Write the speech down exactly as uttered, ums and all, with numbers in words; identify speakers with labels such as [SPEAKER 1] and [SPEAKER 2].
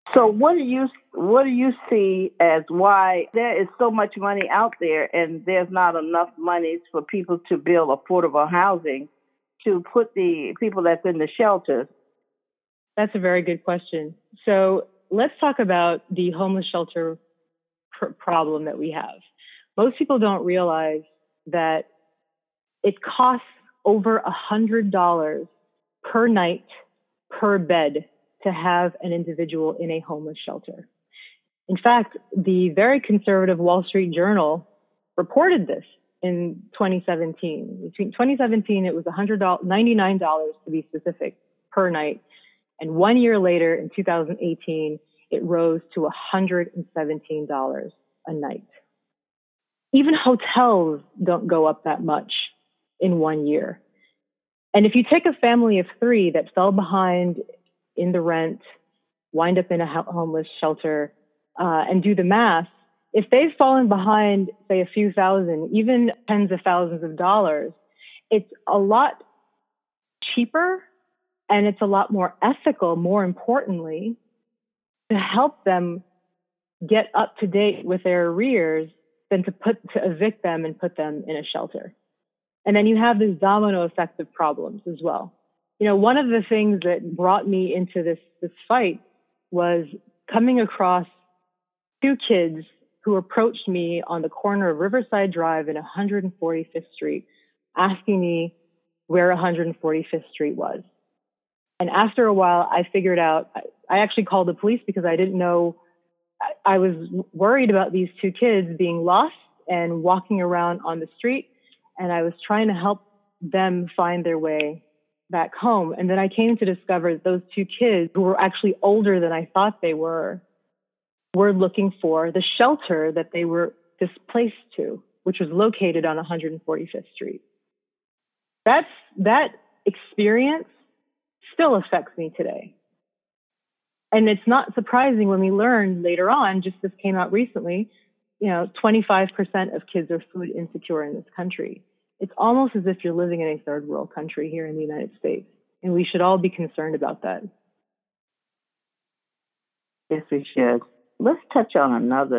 [SPEAKER 1] So what do you what do you see as why there is so much money out there and there's not enough money for people to build affordable housing to put the people that's in the shelters?
[SPEAKER 2] That's a very good question. So let's talk about the homeless shelter pr- problem that we have. Most people don't realize that it costs over a hundred dollars per night per bed to have an individual in a homeless shelter. In fact, the very conservative Wall Street Journal reported this in twenty seventeen. Between twenty seventeen, it was one hundred ninety-nine dollars to be specific per night. And one year later, in two thousand eighteen, it rose to one hundred seventeen dollars a night. Even hotels don't go up that much in one year. And if you take a family of three that fell behind in the rent, wind up in a homeless shelter, uh, and do the math, if they've fallen behind, say, a few thousand, even tens of thousands of dollars, it's a lot cheaper and it's a lot more ethical, more importantly, to help them get up to date with their arrears than to put to evict them and put them in a shelter. And then you have this domino effect of problems as well. You know, one of the things that brought me into this, this fight was coming across two kids who approached me on the corner of Riverside Drive and one hundred forty-fifth Street, asking me where one hundred forty-fifth Street was. And after a while, I figured out, I actually called the police because I didn't know, I was worried about these two kids being lost and walking around on the street. And I was trying to help them find their way back home. And then I came to discover that those two kids, who were actually older than I thought they were, were looking for the shelter that they were displaced to, which was located on one hundred forty-fifth Street. That's, that experience still affects me today. And it's not surprising when we learn later on, just this came out recently, you know, twenty-five percent of kids are food insecure in this country. It's almost as if you're living in a third world country here in the United States. And we should all be concerned about that.
[SPEAKER 1] Yes, we should. Let's touch on another